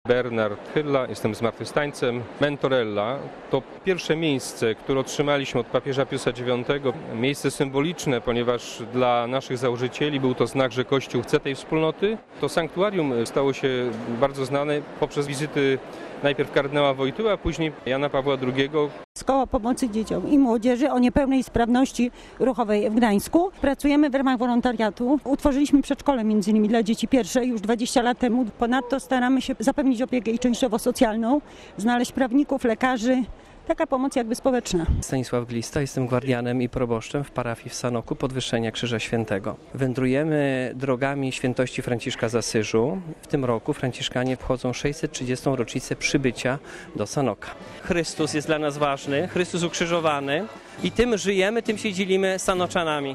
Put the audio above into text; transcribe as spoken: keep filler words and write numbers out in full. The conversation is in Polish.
Bernard Hylla, jestem zmartwychwstańcem. Mentorella to pierwsze miejsce, które otrzymaliśmy od papieża Piusa dziewiątego. Miejsce symboliczne, ponieważ dla naszych założycieli był to znak, że Kościół chce tej wspólnoty. To sanktuarium stało się bardzo znane poprzez wizyty najpierw kardynała Wojtyły, a później Jana Pawła drugiego. Z Koła Pomocy Dzieciom i Młodzieży o niepełnej sprawności ruchowej w Gdańsku. Pracujemy w ramach wolontariatu. Utworzyliśmy przedszkole między innymi dla dzieci pierwsze już dwadzieścia lat temu. Ponadto staramy się zapewnić opiekę i częściowo socjalną, znaleźć prawników, lekarzy. Taka pomoc jakby społeczna. Stanisław Glista, jestem gwardianem i proboszczem w parafii w Sanoku Podwyższenia Krzyża Świętego. Wędrujemy drogami świętości Franciszka z Asyżu. W tym roku Franciszkanie wchodzą sześćset trzydziestą rocznicę przybycia do Sanoka. Chrystus jest dla nas ważny, Chrystus ukrzyżowany i tym żyjemy, tym się dzielimy z Sanoczanami.